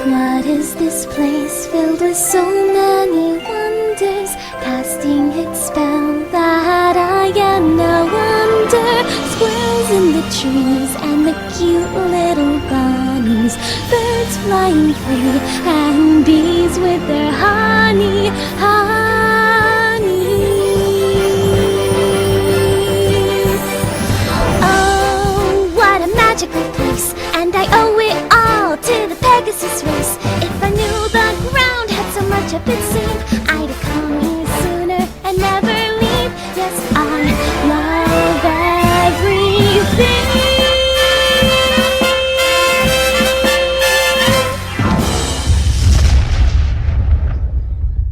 What is this place filled with so many wonders, casting its spell that I am no wonder? Squirrels in the trees and the cute little bunnies, birds flying free and bees with their honey.